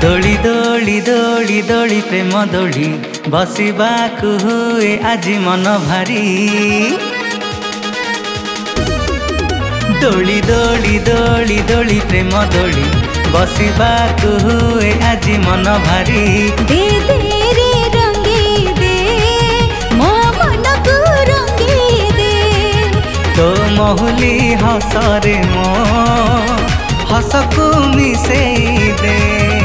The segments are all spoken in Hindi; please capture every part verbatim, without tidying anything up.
दोली दोली दोली दोली प्रेम दोली बसिबाकु हुए आजी मन भारी। दोली दोली दोली दोली प्रेम दोली बसिबाकु हुए आजी मन भारी। दे दे रे रंगी दे मो मन को रंगी दे। तो महुली हसरे मो हसकु मिसेई दे।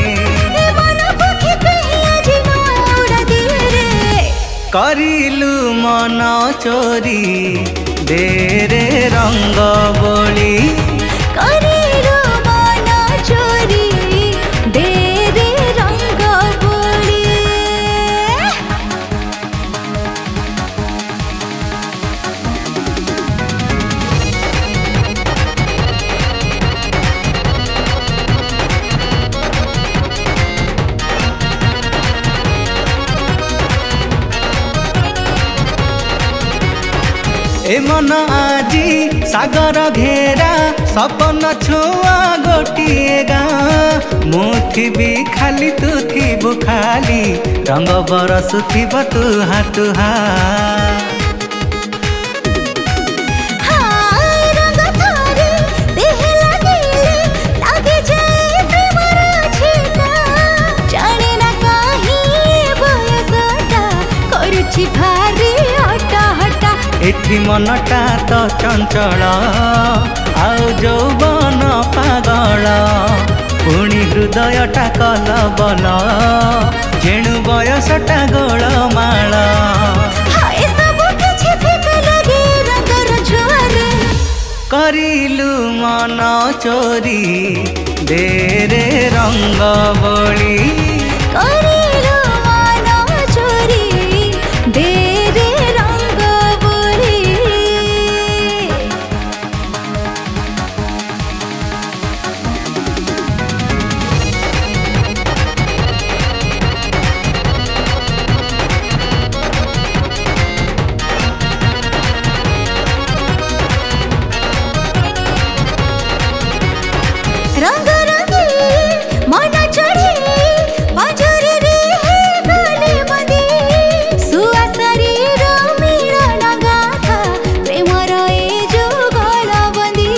करिलु मन चोरी दे रे रंग बोली। करिलु मन चोरी दे रे रंग बोली। ए मन आजी सागर घेरा सपन छुआ गोटिए गाँ। मुथिबी खाली तू थीबु खाली रंग बरसुथिब तू हाटुहा। एठी मनटा तो चंचल आउ जौवन पागल पुणी हृदयटा कलबल जेणु बयसटा गोलमाल। करिलु मन चोरी दे रे रंग बोली। करिलु मन चोरी दे रे रंग बोली। रंग रंगी मन चढ़ी पंजरी रे गले बंदी। सुआ शरीर मिलन गाथा प्रेमर ए जो गला बंदी।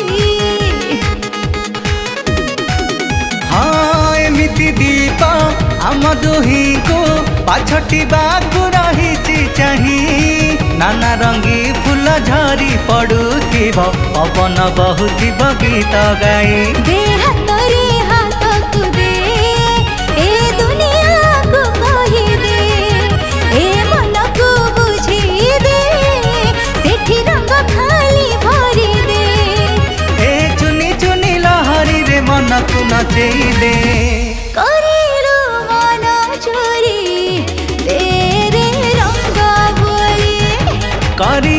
हाँ एमिति दीप आम दुही को पाछटी बाकु रही चाही। नाना रंगी फूल झरी पड़ुथिब पवन बहुथिब गीत गाई। दे हाथ रे हाथ को दे ए दुनिया को कही दे ए मन को बुझी दे सेठी रंग खाली भरी दे। ए चुनी चुनी लहरी रे मन को नचेई दे। करिलु मन चोरी दे रे रंग बोली। करि